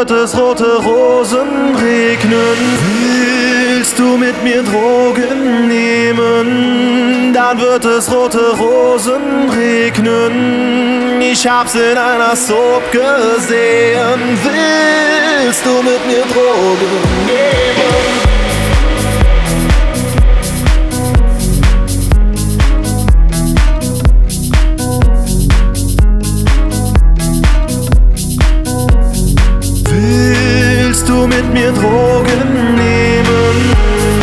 wird es rote Rosen regnen. Willst du mit mir Drogen nehmen, dann wird es rote Rosen regnen. Ich hab's in einer Soap gesehen. Willst du mit mir Drogen nehmen? Willst du mit mir Drogen nehmen?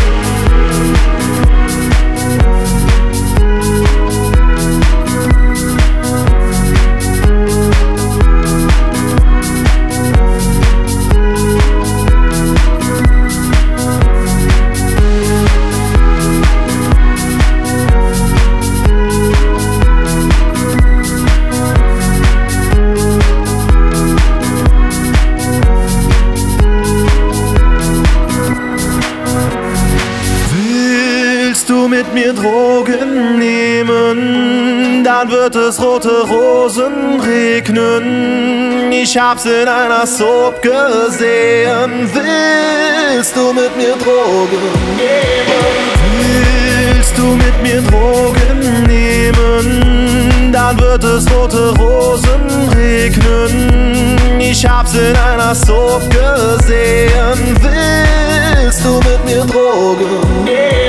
Willst du mit mir Drogen nehmen, dann wird es rote Rosen regnen. Ich hab's in einer Soap gesehen. Willst du mit mir Drogen nehmen? Willst du mit mir Drogen nehmen, dann wird es rote Rosen regnen. Ich hab's in einer Soap gesehen. Willst du mit mir Drogen nehmen?